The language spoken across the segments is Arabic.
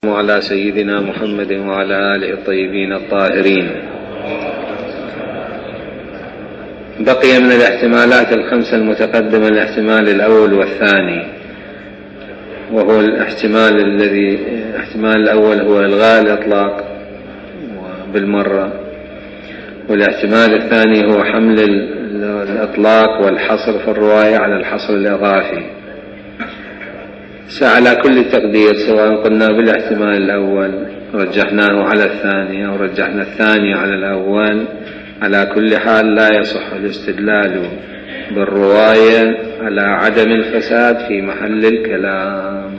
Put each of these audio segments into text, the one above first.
وعلى سيدنا محمد وعلى آله الطيبين الطاهرين. بقي من الاحتمالات الخمسة المتقدمة الاحتمال الأول والثاني، وهو الاحتمال الأول هو إلغاء الإطلاق بالمرة، والاحتمال الثاني هو حمل الإطلاق والحصر في الرواية على الحصر الإضافي. على كل تقدير، سواء قلنا بالاحتمال الأول رجحناه على الثاني أو رجحنا الثاني على الأول، على كل حال لا يصح الاستدلال بالرواية على عدم الفساد في محل الكلام.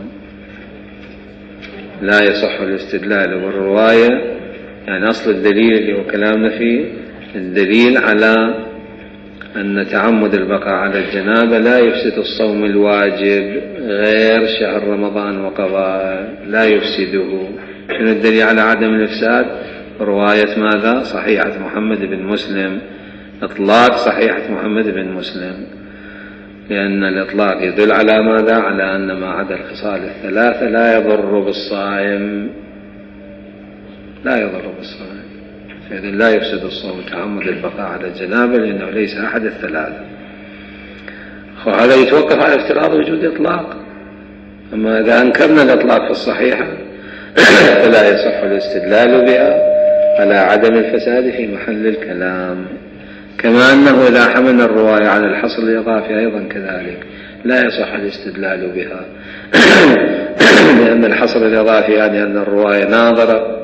لا يصح الاستدلال بالرواية، يعني أصل الدليل اللي هو كلامنا فيه الدليل على أن تعمد البقاء على الجنابة لا يفسد الصوم الواجب غير شهر رمضان وقضاء، لا يفسده. شنو الدليل على عدم الإفساد؟ رواية ماذا؟ صحيحة محمد بن مسلم، إطلاق صحيحة محمد بن مسلم، لأن الإطلاق يدل على ماذا؟ على أن ما عدا الخصال الثلاثة لا يضر بالصائم، لا يضر بالصائم، فإذن لا يفسد الصوم تعمد البقاء على الجنابة لأنه ليس أحد الثلاثة. وهذا يتوقف على افتراض وجود إطلاق. أما إذا أنكرنا الإطلاق في الصحيحة فلا يصح الاستدلال بها على عدم الفساد في محل الكلام. كما أنه إذا حملنا الرواية على الحصر الإضافي أيضا كذلك لا يصح الاستدلال بها لأن الحصر الإضافي يعني أن الرواية ناظرة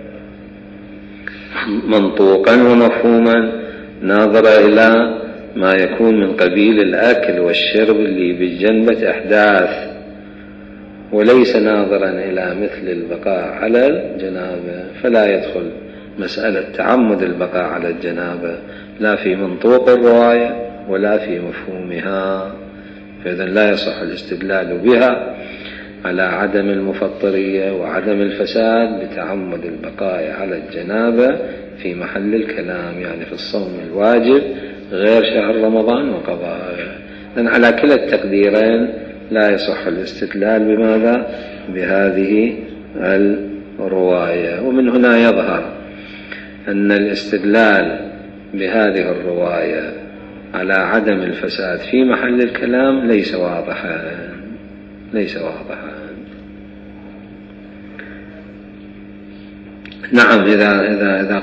منطوقا ومفهوما، ناظرة إلى ما يكون من قبيل الأكل والشرب اللي بالجنبة أحداث، وليس ناظرا إلى مثل البقاء على الجنابة، فلا يدخل مسألة تعمد البقاء على الجنابة لا في منطوق الرواية ولا في مفهومها، فإذن لا يصح الاستدلال بها على عدم المفطرية وعدم الفساد بتعمد البقاء على الجنابة في محل الكلام، يعني في الصوم الواجب غير شهر رمضان وقضائه. لأن على كلا التقديرين لا يصح الاستدلال بماذا؟ بهذه الرواية. ومن هنا يظهر أن الاستدلال بهذه الرواية على عدم الفساد في محل الكلام ليس واضحا، ليس واضحا. نعم، إذا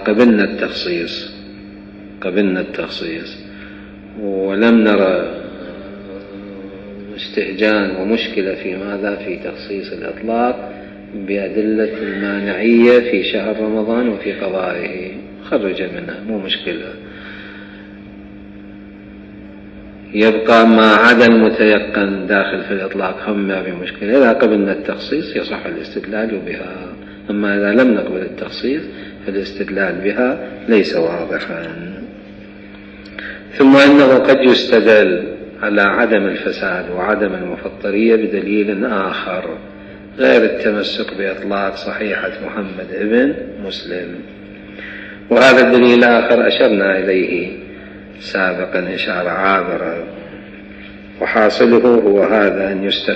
قبلنا التخصيص ولم نرى استهجان ومشكلة في ماذا؟ في تخصيص الإطلاق بأدلة المانعية في شهر رمضان وفي قضائه، خرج منها مو مشكلة. يبقى ما عدا المتيقن داخل في الإطلاق هم ما في مشكلة. إذا قبلنا التخصيص يصح الاستدلال بها، أما إذا لم نقبل التخصيص فالاستدلال بها ليس واضحا. ثم أنه قد يستدل على عدم الفساد وعدم المفطرية بدليل آخر غير التمسك بإطلاق صحيحة محمد بن مسلم، وهذا الدليل الآخر أشرنا إليه سابقا إشارة عابرة، وحاصله هو هذا: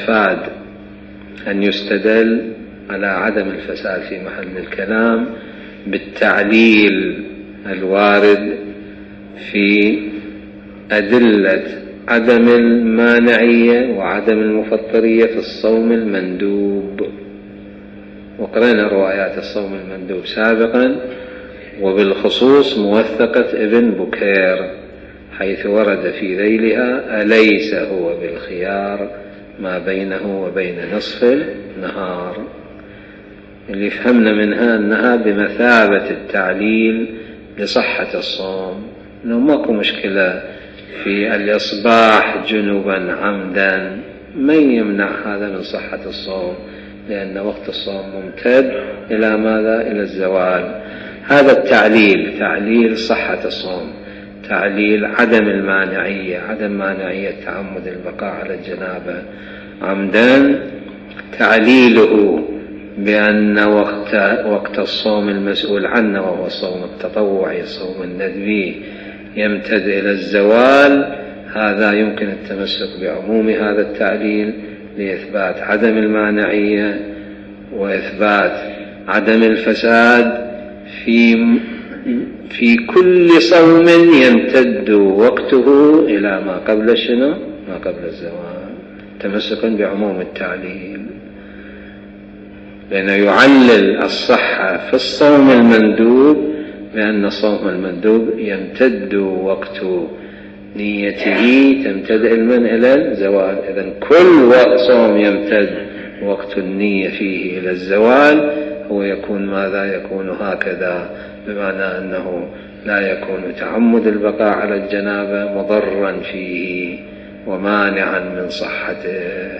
أن يستدل على عدم الفساد في محل الكلام بالتعليل الوارد في أدلة عدم المانعية وعدم المفطرية في الصوم المندوب. وقرأنا روايات الصوم المندوب سابقا، وبالخصوص موثقة ابن بكير حيث ورد في ذيلها: أليس هو بالخيار ما بينه وبين نصف النهار، اللي فهمنا منها أنها بمثابة التعليل لصحة الصوم، أنه ماكو مشكلة في الإصباح جنوبا عمدا، ما يمنع هذا من صحة الصوم، لأن وقت الصوم ممتد إلى ماذا؟ إلى الزوال. هذا التعليل تعليل صحة الصوم، تعليل عدم المانعية، عدم مانعية تعمد البقاء على الجنابة عمدا، تعليله بأن وقت الصوم المسؤول عنه وهو الصوم التطوعي الصوم الندبي يمتد إلى الزوال، هذا يمكن التمسك بعموم هذا التعليل لإثبات عدم المانعية وإثبات عدم الفساد في كل صوم يمتد وقته إلى ما قبل شنو؟ ما قبل الزوال، تمسكا بعموم التعليل، لأنه يعلل الصحة في الصوم المندوب لأن الصوم المندوب يمتد وقت نيته تمتد علما إلى الزوال. إذن كل صوم يمتد وقت النية فيه إلى الزوال هو يكون ماذا؟ يكون هكذا، بمعنى أنه لا يكون تعمد البقاء على الجنابة مضرا فيه ومانعا من صحته.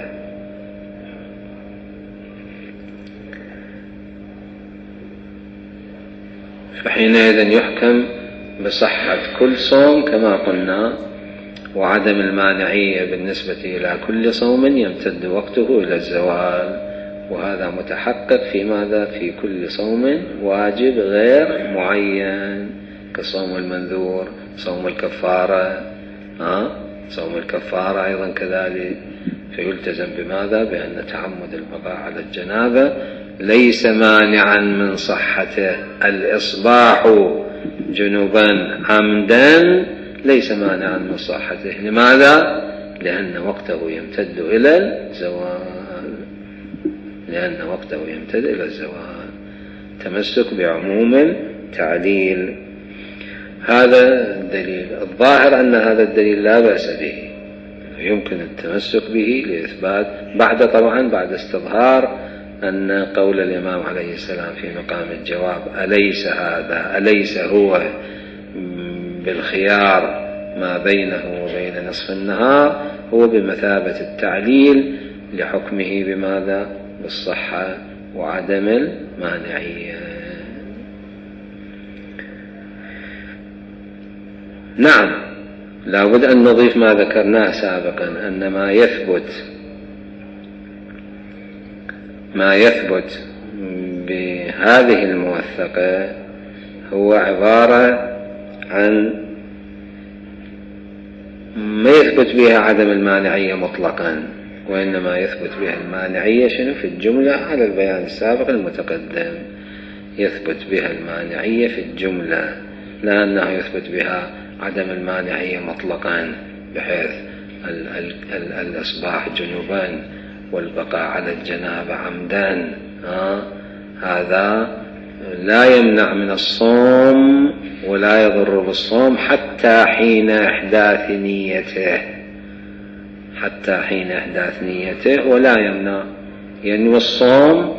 فحينئذ يحكم بصحة كل صوم كما قلنا، وعدم المانعية بالنسبة إلى كل صوم يمتد وقته إلى الزوال، وهذا متحقق في ماذا؟ في كل صوم واجب غير معين كصوم المنذور، صوم الكفارة، صوم الكفارة أيضا كذلك. فيلتزم بماذا؟ بأن تعمد البقاء على الجنابة ليس مانعا من صحته. الإصباح جنوبا عمدا ليس مانعا من صحته. لماذا؟ لأن وقته يمتد إلى الزوال، لأن وقته يمتد إلى الزوال. تمسك بعموم التعليل، هذا الدليل. الظاهر أن هذا الدليل لا بأس به، يمكن التمسك به لإثبات طبعا بعد استظهار أن قول الإمام عليه السلام في مقام الجواب أليس هو بالخيار ما بينه وبين نصف النهار، هو بمثابة التعليل لحكمه بماذا؟ بالصحة وعدم المانعية. نعم، لا بد أن نضيف ما ذكرناه سابقا، أن ما يثبت بهذه الموثقة هو عبارة عن ما يثبت بها عدم المانعية مطلقا، وإنما يثبت بها المانعية شنو؟ في الجملة على البيان السابق المتقدم، يثبت بها المانعية في الجملة، لا أنه يثبت بها عدم المانعية مطلقا بحيث الإصباح جنوبا والبقاء على الجنابة عمدا. هذا لا يمنع من الصوم ولا يضر بالصوم حتى حين إحداث نيته، ولا يمنع ينوي الصوم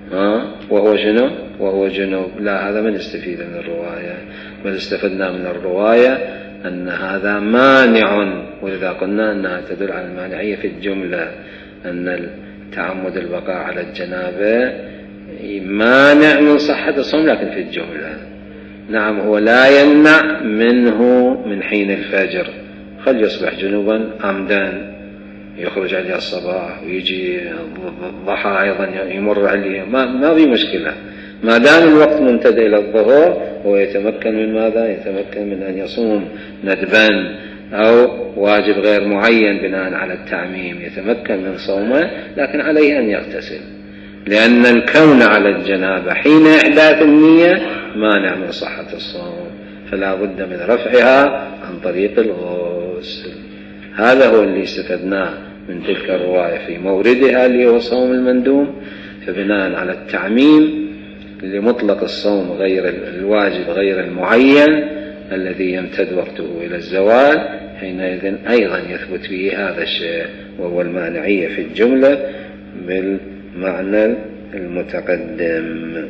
وهو جنوب. لا، هذا ما نستفيد من الرواية، بل استفدنا من الرواية أن هذا مانع، ولذا قلنا أنها تدل على المانعية في الجملة، أن تعمد البقاء على الجنابة مانع من صحة الصوم لكن في الجملة. نعم، هو لا يمنع منه من حين الفجر، خل يصبح جنوبا عمدا يخرج عليه الصباح ويجي الضحى أيضا يمر عليه، ما في مشكلة ما دام الوقت ممتد إلى الظهر. هو يتمكن من ماذا؟ يتمكن من أن يصوم ندبا أو واجب غير معين بناء على التعميم، يتمكن من صومه، لكن عليه أن يغتسل، لأن الكون على الجنابة حين إحداث النية مانع من صحة الصوم، فلا بد من رفعها عن طريق الغسل. هذا هو اللي استفدناه من تلك الرواية في موردها اللي هو صوم المندوم. فبناء على التعميم لمطلق الصوم غير الواجب غير المعين الذي يمتد وقته إلى الزوال، حينئذ أيضا يثبت به هذا الشيء، وهو المانعية في الجملة بالمعنى المتقدم.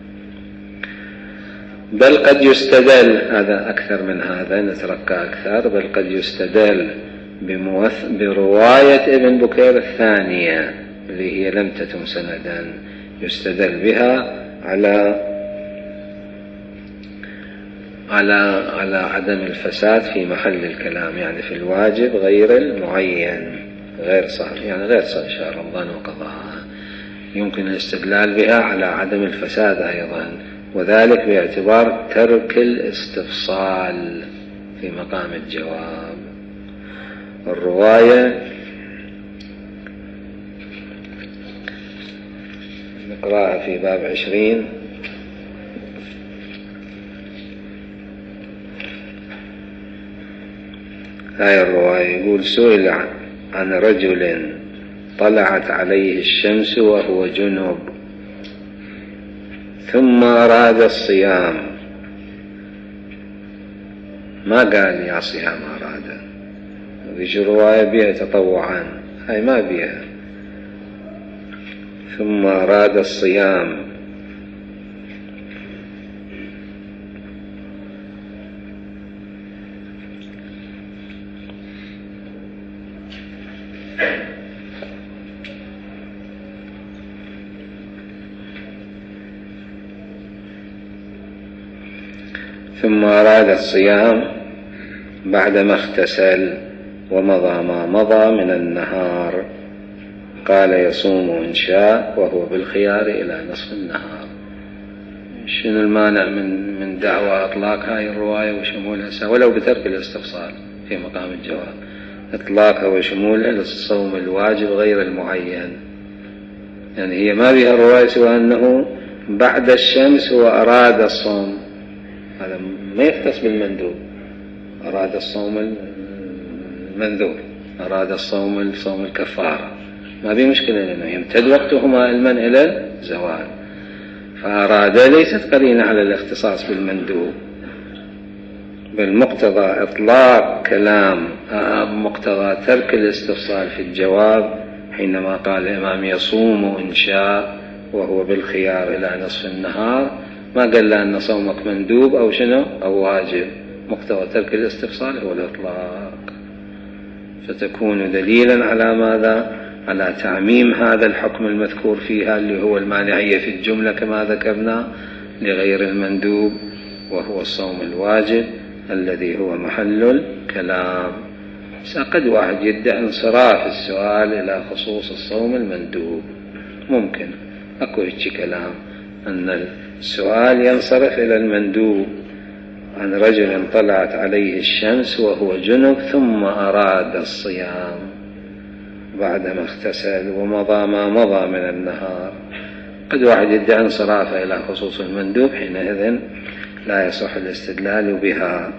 بل قد يستدل، هذا أكثر من هذا، نترقى أكثر، بل قد يستدل برواية ابن بكير الثانية اللي هي لم تتم سندا، يستدل بها على عدم الفساد في محل الكلام، يعني في الواجب غير المعين، غير صار يعني غير صار شهر رمضان وقضاء، يمكن الاستدلال بها على عدم الفساد أيضا، وذلك باعتبار ترك الاستفصال في مقام الجواب. الرواية نقرأها في باب 20. هاي الرواية يقول: سئل عن رجل طلعت عليه الشمس وهو جنب ثم أراد الصيام، ما قال يا صيام أراد، هذه رواية بها تطوعا، هاي ما بها. ثم أراد الصيام بعدما اغتسل ومضى ما مضى من النهار، قال يصوم إن شاء وهو بالخيار إلى نصف النهار. شنو المانع من دعوى إطلاق هاي الرواية وشمولها ولو بترك الاستفصال في مقام الجواب؟ إطلاقها وشمولها للصوم الواجب غير المعين، يعني هي ما بها الرواية سوى أنه بعد الشمس وأراد الصوم، هذا ما يختص بالمندوب. أراد الصوم المنذور، أراد الصوم الكفارة، ما بي مشكلة لأنه يمتد وقتهما علما إلى الزوال. فأراد ليست قرينة على الاختصاص بالمندوب، بالمقتضى إطلاق كلام مقتضى ترك الاستفصال في الجواب حينما قال الإمام يصوم إن شاء وهو بالخيار إلى نصف النهار، ما قال له أن صومك مندوب أو شنو أو واجب. مقتضى ترك الاستفصال هو الإطلاق، فتكون دليلا على ماذا؟ على تعميم هذا الحكم المذكور فيها اللي هو المانعية في الجملة كما ذكرنا لغير المندوب، وهو الصوم الواجب الذي هو محل الكلام. قد واحد يدعي انصراف السؤال إلى خصوص الصوم المندوب، ممكن أكو هيك كلام أن السؤال ينصرف إلى المندوب عن رجل طلعت عليه الشمس وهو جنب ثم أراد الصيام بعدما اغتسل ومضى ما مضى من النهار. قد واحد يدعي انصرافه إلى خصوص المندوب، حينئذ لا يصح الاستدلال بها.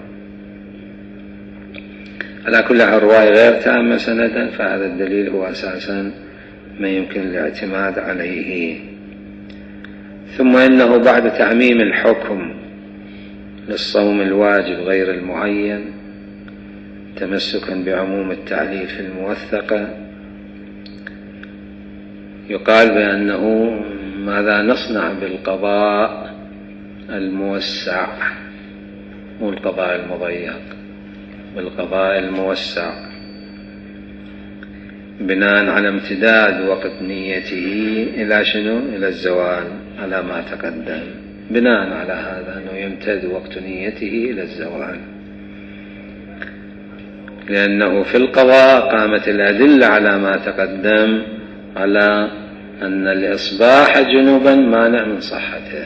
على كل حال الرواية غير تامة سندا، فهذا الدليل هو أساسا ما يمكن الاعتماد عليه. ثم إنه بعد تعميم الحكم للصوم الواجب غير المعين تمسكا بعموم التعليل في الموثقة، يقال بأنه ماذا نصنع بالقضاء الموسع، مو القضاء المضيق، بالقضاء الموسع بناء على امتداد وقت نيته إلى شنو؟ إلى الزوال، على ما تقدم. بناء على هذا أنه يمتد وقت نيته إلى الزوال، لأنه في القضاء قامت الأدلة على ما تقدم على أن الإصباح جنوبا مانع من صحته،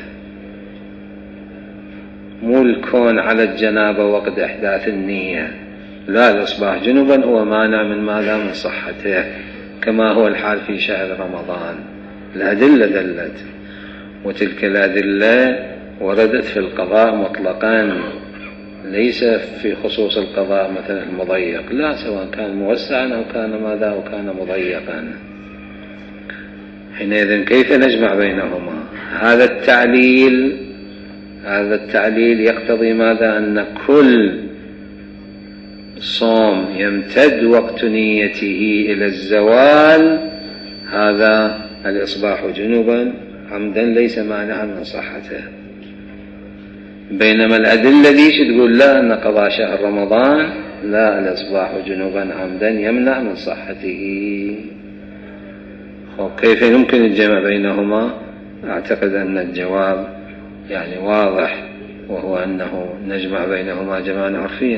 مو الكون على الجنابة وقت إحداث النية، لا، الإصباح جنوبا هو مانع من ماذا؟ من صحته، كما هو الحال في شهر رمضان. الأدلة دلت، وتلك الأدلة وردت في القضاء مطلقا، ليس في خصوص القضاء مثلا المضيق، لا، سواء كان موسعا أو كان ماذا أو كان مضيقا. حينئذ كيف نجمع بينهما؟ هذا التعليل يقتضي ماذا؟ أن كل صوم يمتد وقت نيته إلى الزوال هذا الإصباح جنوبا عمدا ليس مانعا من صحته. بينما الأدلة دي تقول لا، أن قضاء شهر رمضان لا، الإصباح جنوبا عمدا يمنع من صحته. كيف يمكن الجمع بينهما؟ أعتقد أن الجواب يعني واضح، وهو أنه نجمع بينهما جمعا عرفيا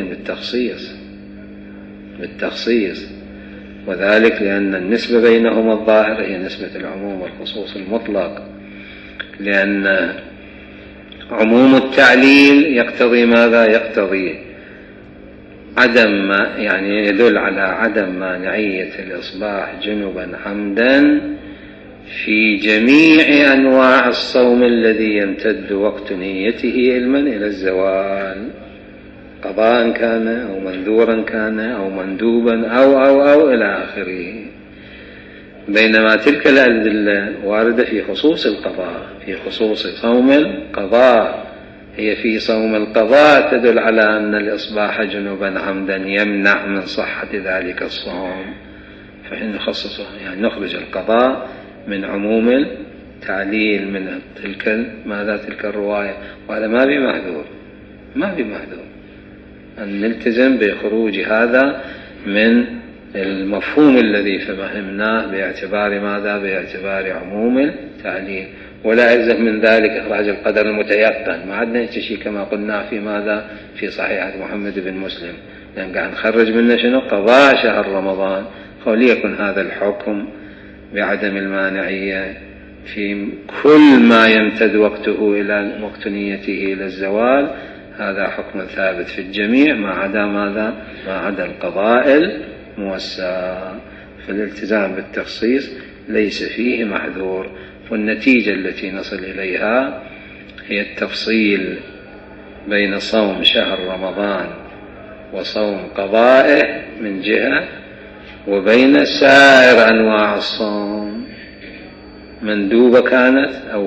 بالتخصيص، وذلك لأن النسبة بينهما الظاهر هي نسبة العموم والخصوص المطلق، لأن عموم التعليل يقتضي ماذا؟ يقتضي عدم يعني يدل على عدم مانعية الإصباح جنبا عمدا في جميع أنواع الصوم الذي يمتد وقت نيته علما إلى الزوال، قضاء كان أو منذورا كان أو مندوبا أو إلى آخره. بينما تلك الأدلة واردة في خصوص القضاء، في خصوص صوم القضاء، هي في صوم القضاء تدل على أن الإصباح جنوبا عمدا يمنع من صحة ذلك الصوم، فإن نخصصه يعني نخرج القضاء من عموم التعليل من تلك الرواية، وهذا ما بمحذور أن نلتزم بخروج هذا من المفهوم الذي فهمناه باعتبار ماذا؟ باعتبار عموم التعليل، ولا يلزم من ذلك إخراج القدر المتيقن. ما عندنا شيء كما قلنا في ماذا؟ في صحيحة محمد بن مسلم، لأن قاعد نخرج منه شنو؟ قضاء شهر رمضان. وليكن هذا الحكم بعدم المانعية في كل ما يمتد وقته إلى وقت نيته إلى الزوال، هذا حكم ثابت في الجميع ما عدا ماذا؟ ما عدا القضاء الموسع. فالالتزام بالتخصيص ليس فيه محذور، والنتيجة التي نصل إليها هي التفصيل بين صوم شهر رمضان وصوم قضائه من جهة، وبين سائر أنواع الصوم مندوبة كانت أو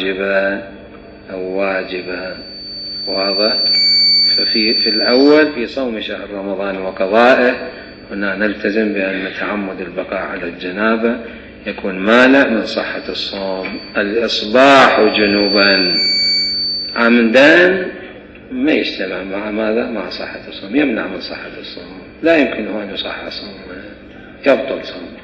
واجبة. واضح؟ ففي الأول في صوم شهر رمضان وقضائه هنا نلتزم بأن تعمد البقاء على الجنابة يكون مانع من صحة الصوم. الإصباح جنوبا عمدا ما يجتمع مع ماذا؟ مع صحة الصوم، يمنع من صحة الصوم، لا يمكنه أن يصح صومه، يبطل صومه.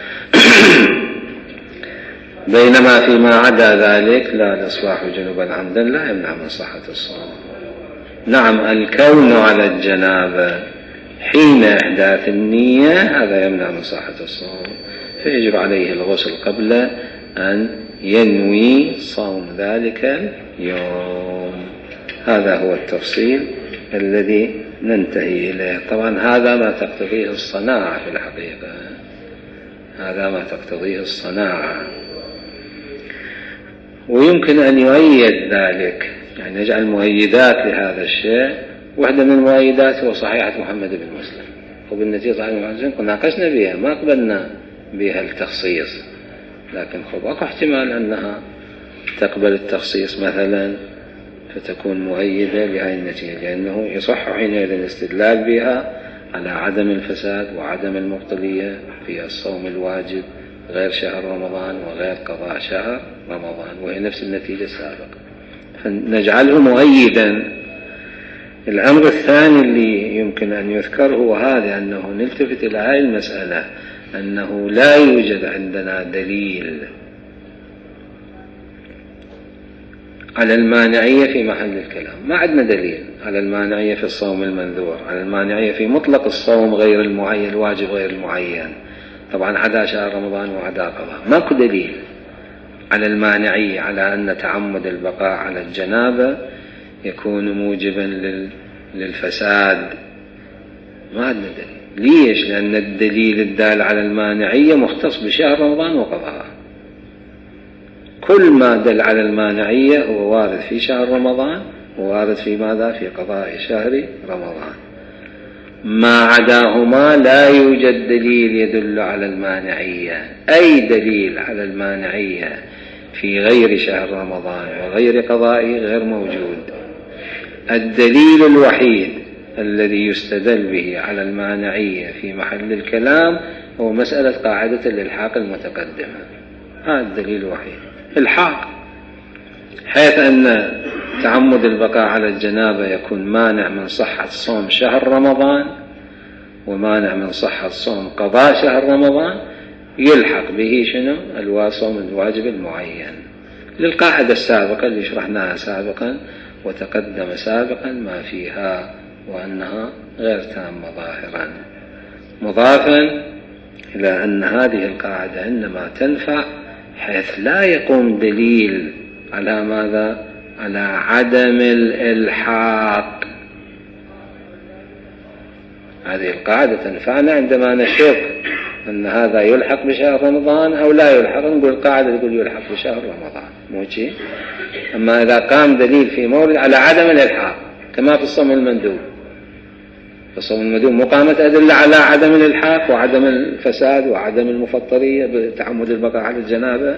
بينما فيما عدا ذلك لا، الإصباح جنوبا عمدا لا يمنع من صحة الصوم. نعم، الكون على الجنابة حين إحداث النية هذا يمنع من صحة الصوم، فيجب عليه الغسل قبل أن ينوي صوم ذلك اليوم. هذا هو التفصيل الذي ننتهي إليه. طبعا هذا ما تقتضيه الصناعة في الحقيقة، هذا ما تقتضيه الصناعة، ويمكن أن يؤيد ذلك، يعني نجعل مؤيدات لهذا الشيء. واحدة من المؤيدات هو صحيحة محمد بن مسلم، وبالنتيجة صحيحة محمد بن مسلم ناقشنا بها، ما قبلنا بها التخصيص، لكن أكو احتمال أنها تقبل التخصيص مثلا فتكون مؤيدة لهذه النتيجة، لأنه يصح حينئذ الاستدلال بها على عدم الفساد وعدم المبطلية في الصوم الواجب غير شهر رمضان وغير قضاء شهر رمضان، وهي نفس النتيجة السابقة، فنجعله مؤيدا. الأمر الثاني اللي يمكن أن يذكر هو هذا، أنه نلتفت إلى هذه المسألة، أنه لا يوجد عندنا دليل على المانعية في محل الكلام. ما عندنا دليل على المانعية في الصوم المنذور، على المانعية في مطلق الصوم غير المعين، الواجب غير المعين، طبعا عدا شهر رمضان وعدا قضاء. ماكو دليل على المانعية على أن تعمد البقاء على الجنابة يكون موجبا للفساد، ما عندنا دليل. ليش؟ لأن الدليل الدال على المانعية مختص بشهر رمضان وقضاء. كل ما دل على المانعية هو وارد في شهر رمضان ووارد في ماذا؟ في قضاء شهر رمضان. ما عداهما لا يوجد دليل يدل على المانعية. أي دليل على المانعية في غير شهر رمضان وغير قضائه غير موجود. الدليل الوحيد الذي يستدل به على المانعية في محل الكلام هو مسألة قاعدة الإلحاق المتقدمة، هذا الدليل الوحيد، الحاق، حيث أن تعمد البقاء على الجنابة يكون مانع من صحة صوم شهر رمضان ومانع من صحة صوم قضاء شهر رمضان، يلحق به شنو؟ الصوم الواجب المعين، للقاعدة السابقة اللي شرحناها سابقا وتقدم سابقا ما فيها، وأنها غير تامة ظاهرا، مضافا إلى أن هذه القاعدة إنما تنفع حيث لا يقوم دليل على ماذا؟ على عدم الإلحاق. هذه القاعدة تنفعنا عندما نشك أن هذا يلحق بشهر رمضان أو لا يلحق، نقول القاعدة تقول يلحق بشهر رمضان مو شيء. أما إذا قام دليل في مورد على عدم الإلحاق كما في الصوم المندوب، في الصوم المندوب مقامة أدلة على عدم الإلحاق وعدم الفساد وعدم المفطرية بتعمد البقاء على الجنابة،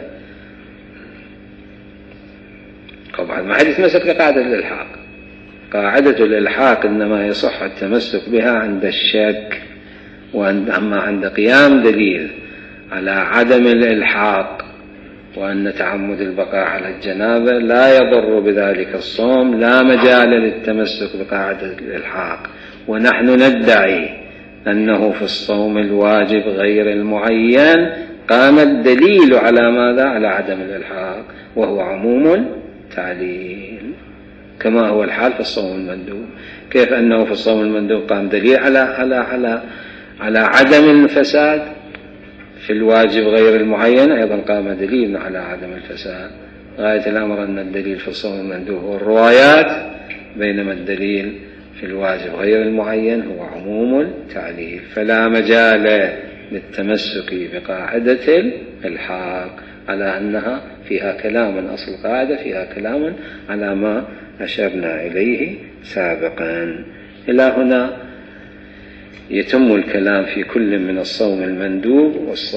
طبعا ما حد يتمسك بقاعدة الإلحاق. قاعدة الإلحاق إنما يصح التمسك بها عند الشك، وأما عند قيام دليل على عدم الإلحاق وأن تعمد البقاء على الجنابة لا يضر بذلك الصوم، لا مجال للتمسك بقاعدة الإلحاق. ونحن ندعي أنه في الصوم الواجب غير المعين قام الدليل على ماذا؟ على عدم الإلحاق، وهو عموم تعليل كما هو الحال في الصوم المندوب. كيف أنه في الصوم المندوب قام دليل على عدم الفساد، في الواجب غير المعين أيضا قام دليل على عدم الفساد. غاية الأمر أن الدليل في الصوم المندوب هو الروايات، بينما الدليل في الواجب غير المعين هو عموم التعليل. فلا مجال للتمسك بقاعدة الإلحاق على أنها فيها كلام، أصل القاعدة فيها كلام على ما أشرنا إليه سابقا. إلى هنا يتم الكلام في كل من الصوم المندوب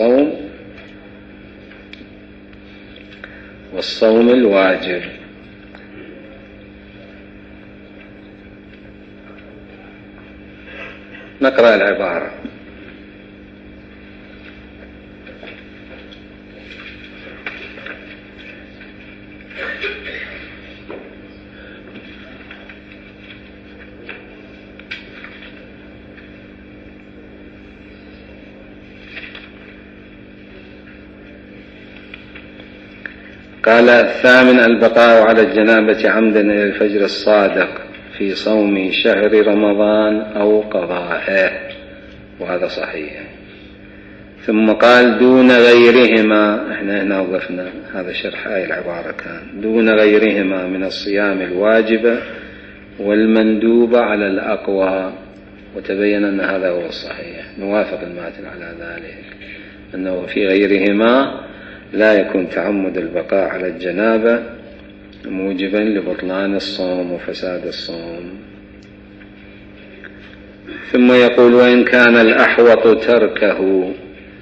والصوم الواجب. نقرأ العبارة. قال: الثامن البقاء على الجنابة عمدا إلى الفجر الصادق في صوم شهر رمضان أو قضائه، وهذا صحيح. ثم قال: دون غيرهما، احنا هنا وقفنا، هذا شرح هاي العبارة كان دون غيرهما من الصيام الواجبة والمندوبة على الأقوى، وتبين أن هذا هو الصحيح، نوافق الماتن على ذلك، أنه في غيرهما لا يكون تعمد البقاء على الجنابة موجبا لبطلان الصوم وفساد الصوم. ثم يقول: وإن كان الأحوط تركه.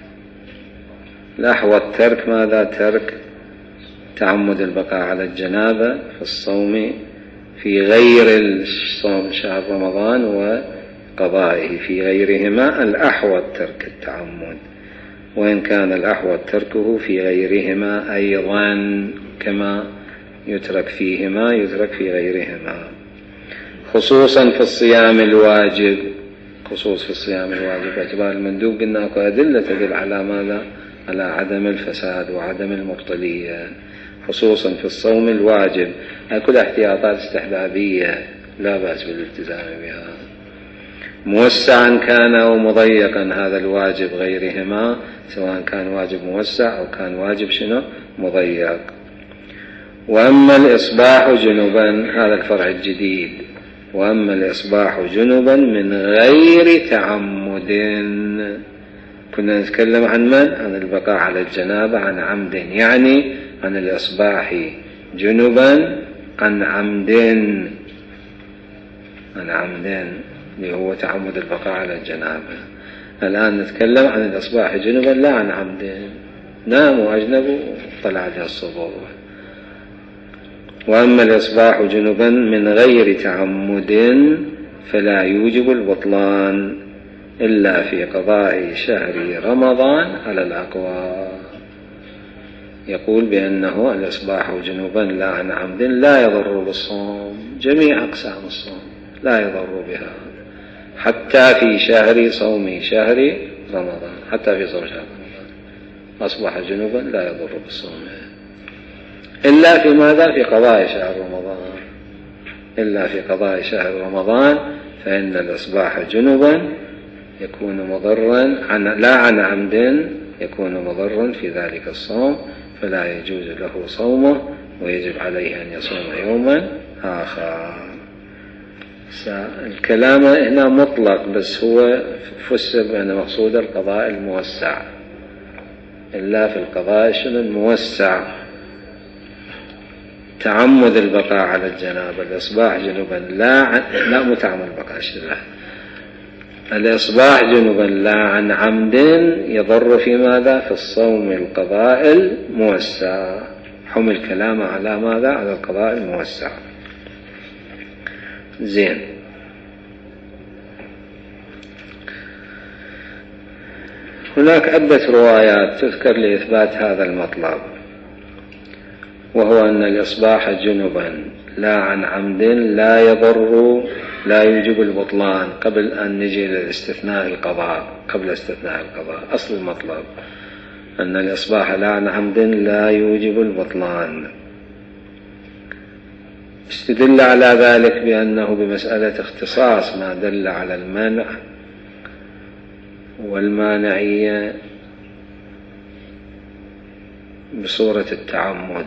الأحوط ترك ماذا؟ ترك تعمد البقاء على الجنابة في الصوم في غير الصوم شهر رمضان وقضائه، في غيرهما الأحوط ترك التعمد. وإن كان الأحوط تركه في غيرهما أيضا، كما يترك فيهما يترك في غيرهما، خصوصا في الصيام الواجب. خصوص في الصيام الواجب باعتبار المندوب قلنا أكو أدلة تدل على ماذا؟ على عدم الفساد وعدم المبطلية، خصوصا في الصوم الواجب. كل احتياطات استحبابية لا بأس بالالتزام بها، موسعا كان أو مضيقا، هذا الواجب غيرهما، سواء كان واجب موسع أو كان واجب مضيق. وأما الإصباح جنبا، هذا الفرع الجديد، وأما الإصباح جنبا من غير تعمد. كنا نتكلم عن من؟ عن البقاء على الجنابة عن عمد، يعني عن الإصباح جنبا عن عمد، اللي هو تعمد البقاء على الجنابة. الآن نتكلم عن الإصباح جنبا لا عن عمد، نام وأجنب طلع عليه الصبح. وأما الإصباح جنبا من غير تعمد فلا يوجب البطلان إلا في قضاء شهر رمضان على الأقوى. يقول بأنه الإصباح جنبا لا عن عمد لا يضر بالصوم، جميع أقسام الصوم لا يضر بها، حتى في صوم شهر رمضان، حتى في صوم شهر رمضان أصبح جنبا لا يضر بالصوم، إلا في ماذا؟ في قضاء شهر رمضان. إلا في قضاء شهر رمضان فإن الإصباح جنبا يكون مضرا لا عن عمد، يكون مضرا في ذلك الصوم، فلا يجوز له صومه، ويجب عليه أن يصوم يوما آخر. الكلام هنا مطلق، بس هو فسر بأن مقصود القضاء الموسع، إلا في القضاء شنو الموسع؟ تعمد البقاء على الجنابة، الإصباح جنبا لا متعمد البقاء الإصباح جنبا لا عن عمد يضر في ماذا؟ في الصوم القضاء الموسع. حمل كلامه على ماذا؟ على القضاء الموسع. زين. هناك عدة روايات تذكر لإثبات هذا المطلب، وهو أن الإصباح جنبا لا عن عمد لا يضر لا يوجب البطلان، قبل أن نجي للاستثناء القضاء، قبل استثناء القضاء أصل المطلب أن الإصباح لا عن عمد لا يوجب البطلان. استدل على ذلك بأنه بمسألة اختصاص ما دل على المنع والمانعية بصورة التعمد،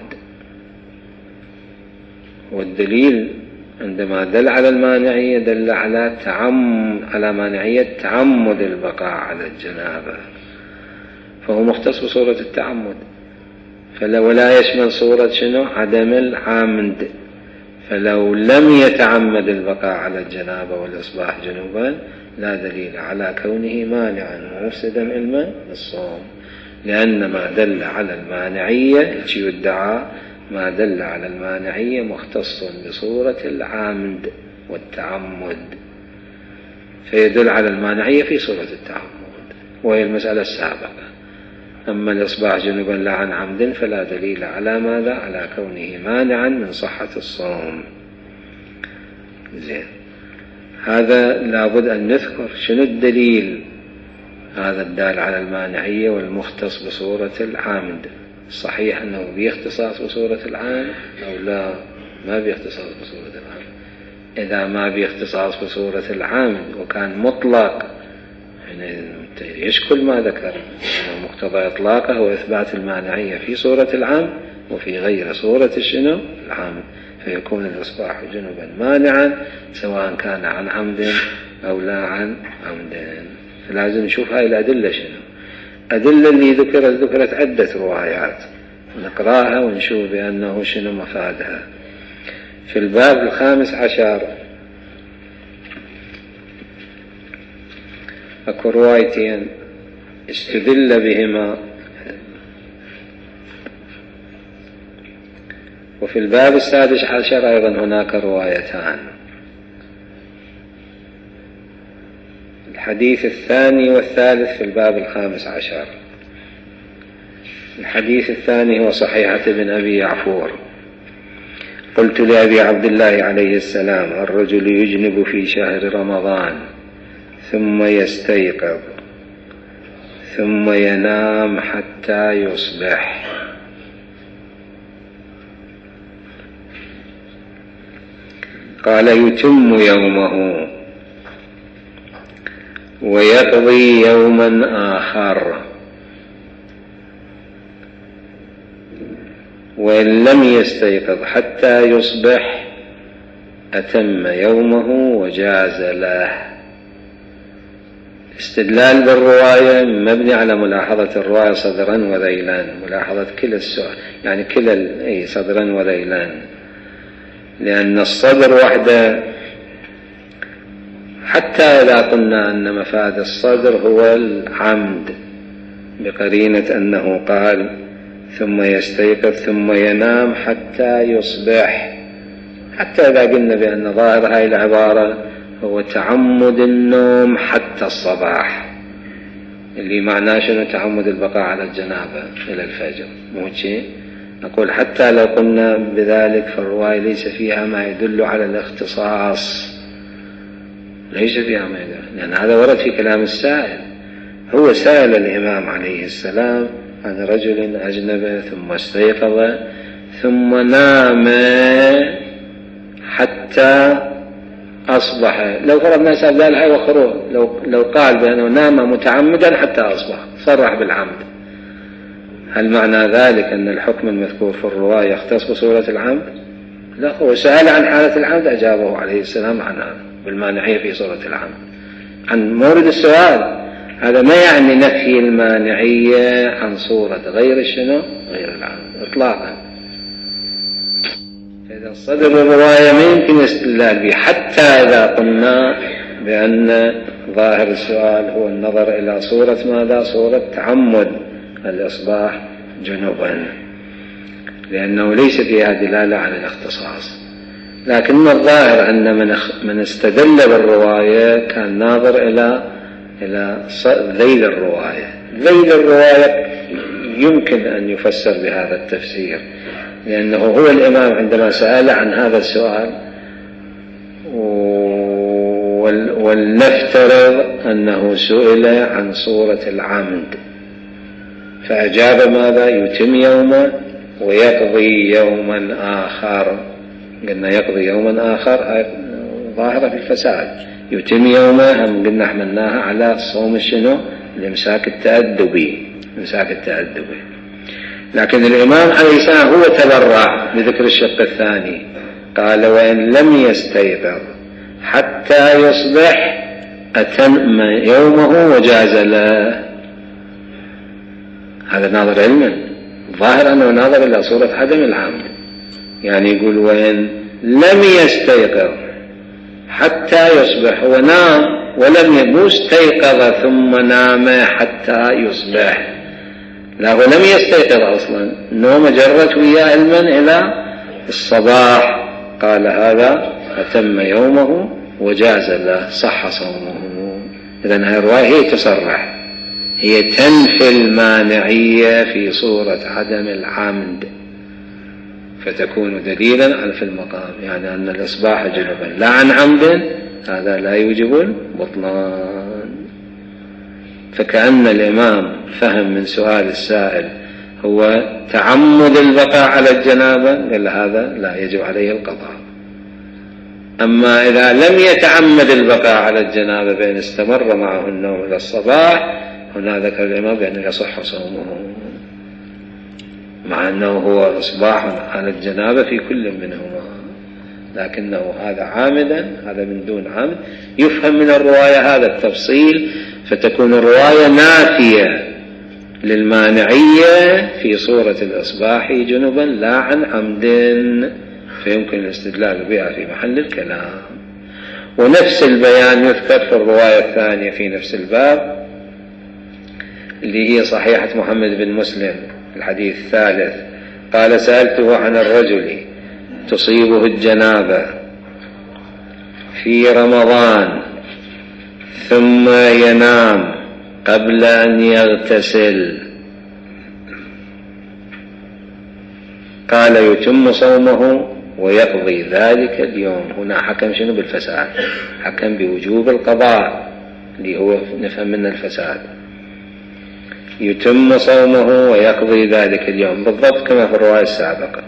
والدليل عندما دل على المانعية دل على مانعية تعمد البقاء على الجنابة، فهو مختص بصورة التعمد، ولا يشمل صورة شنو؟ عدم العمد. فلو لم يتعمد البقاء على الجنابة والإصباح جنوبا لا دليل على كونه مانعا ومفسدا علما للصوم، لأن ما دل على المانعية يدعى ما دل على المانعية مختص بصورة العمد والتعمد، فيدل على المانعية في صورة التعمد، وهي المسألة السابقة. أما الإصباح جنبا لا عن عمد فلا دليل على ماذا؟ على كونه مانعا من صحة الصوم. زين. هذا لابد أن نذكر شنو الدليل هذا الدال على المانعية والمختص بصورة العمد. صحيح أنه بيختصاص بصورة العام أو لا؟ ما بيختصاص بصورة العام. إذا ما بيختصاص بصورة العام وكان مطلق يعني يشكل ما ذكر، مقتضى إطلاقه هو إثبات المانعية في صورة العام وفي غير صورة شنو؟ العام، فيكون الإصباح جنبا مانعا سواء كان عن عمد أو لا عن عمد. فلازم نشوف هاي الأدلة شنو. أدلة اللي ذكرت عدة روايات نقراها ونشوف بأنه شنو مفادها. في الباب 15 أكو روايتين استدل بهما، وفي الباب 16 أيضا هناك روايتان. الحديث الثاني والثالث في الباب 15. الحديث الثاني هو صحيحة ابن أبي يعفور: قلت لأبي عبد الله عليه السلام: الرجل يجنب في شهر رمضان ثم يستيقظ ثم ينام حتى يصبح، قال: يتم يومه ويقضي يوما آخر، وإن لم يستيقظ حتى يصبح أتم يومه وجاز له. استدلال بالرواية مبني على ملاحظة الرواية صدرا وذيلان، ملاحظة كلا السؤال يعني كلا صدرا وذيلان، لأن الصدر وحده حتى إذا قلنا أن مفاد الصدر هو العمد بقرينة أنه قال ثم يستيقظ ثم ينام حتى يصبح، حتى إذا قلنا بأن ظاهر هاي العبارة هو تعمد النوم حتى الصباح، اللي معناه شنو؟ تعمد البقاء على الجنابة إلى الفجر، مو شيء. نقول حتى لو قلنا بذلك فالرواية ليس فيها ما يدل على الاختصاص، ليس فيها ما يدل، لأن هذا ورد في كلام السائل. هو سأل الإمام عليه السلام عن رجل أجنب ثم استيقظ ثم نام حتى أصبح. لو فرضنا سأل ذلك وخروه، لو قال بأنه نام متعمدا حتى أصبح صرح بالعمد، هل معنى ذلك أن الحكم المذكور في الرواية يختص بصورة العمد؟ لا، هو سأل عن حالة العمد أجابه عليه السلام عن هذا. بالمانعية في صورة العمد عن مورد السؤال. هذا ما يعني نفي المانعية عن صورة غير غير العمد إطلاقا. إذا صدر الرواية ما يمكن استدلال به، حتى إذا قلنا بأن ظاهر السؤال هو النظر إلى صورة ماذا؟ صورة تعمد الإصباح جنوبا، لأنه ليس فيها دلالة على الاختصاص. لكن الظاهر أن من استدل بالرواية كان ناظر إلى ذيل الرواية. ذيل الرواية يمكن أن يفسر بهذا التفسير، لأنه هو الإمام عندما سأل عن هذا السؤال، ولنفترض أنه سئل عن صورة العمد فأجاب ماذا؟ يتم يوما ويقضي يوما آخر. قلنا يقضي يوما آخر ظاهرة في الفساد. يتم يوما هم قلنا حملناها على صوم الإمساك التأدبي. لكن الإمام عليه السلام هو تبرع بذكر الشق الثاني، قال وإن لم يستيقظ حتى يصبح أتم يومه وجاز له. هذا ناظر علما، ظاهر أنه ناظر إلى صورة عدم العمد. يعني يقول وإن لم يستيقظ حتى يصبح، ونام ولم يستيقظ ثم نام حتى يصبح، لا هو لم يستيقظ أصلا، النوم جرت وياه علما إلى الصباح. قال هذا أتم يومه وجاز له، صح صومه. إذن هذه الرواية هي تصرح، هي تنفي المانعية في صورة عدم العمد، فتكون دليلا على في المقام، يعني أن الإصباح جنبا لا عن عمد هذا لا يوجب البطلان. فكأن الإمام فهم من سؤال السائل هو تعمد البقاء على الجنابة، قال هذا لا يجب عليه القضاء. أما إذا لم يتعمد البقاء على الجنابة بأن استمر معه النوم إلى الصباح، هنا ذكر الإمام بأنه يصح صومه، مع أنه هو إصباح على الجنابة في كل منهما، لكنه هذا عامدا، هذا من دون عمد. يفهم من الرواية هذا التفصيل، فتكون الرواية نافية للمانعية في صورة الإصباح جنبا لا عن عمد، فيمكن الاستدلال بها في محل الكلام. ونفس البيان يذكر في الرواية الثانية في نفس الباب اللي هي صحيحة محمد بن مسلم، الحديث الثالث. قال سألته عن الرجل تصيبه الجنابة في رمضان ثم ينام قبل أن يغتسل، قال يتم صومه ويقضي ذلك اليوم. هنا حكم شنو؟ بالفساد، حكم بوجوب القضاء اللي هو نفهم من الفساد. يتم صومه ويقضي ذلك اليوم بالضبط كما في الرواية السابقة،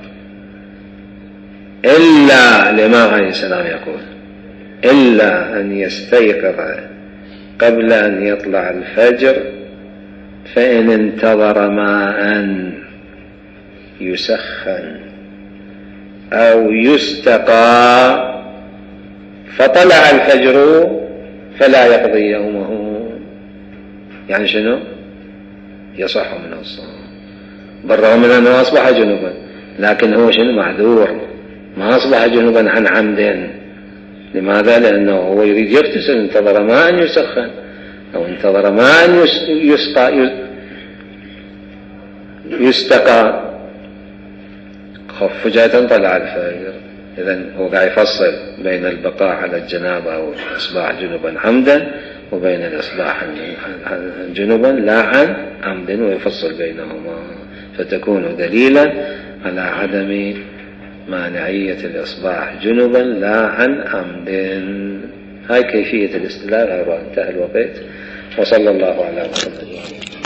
إلا الإمام عليه السلام يقول إلا أن يستيقظ قبل أن يطلع الفجر، فإن انتظر ماء يسخن أو يستقى فطلع الفجر فلا يقضي يومه. يعني شنو؟ يصح منه الصوم بالرغم من أنه أصبح جنوبا، لكن هو شنو؟ معذور، ما أصبح جنوبا عن عمد. لماذا؟ لأنه هو يريد يغتسل، انتظر ماء يسخن أو انتظر ماء يستقى، خف فجأة طلع الفجر. إذن هو قاعد يفصل بين البقاء على الجنابة أو الإصباح جنوبا عمدا وبين الإصباح جنوبا لا عن عمد، ويفصل بينهما، فتكون دليلا على عدم مانعية الإصباح جنوبا لا عن عمد. هاي كيفية الاستدلال. انتهى الوقت، وصلى الله على محمد.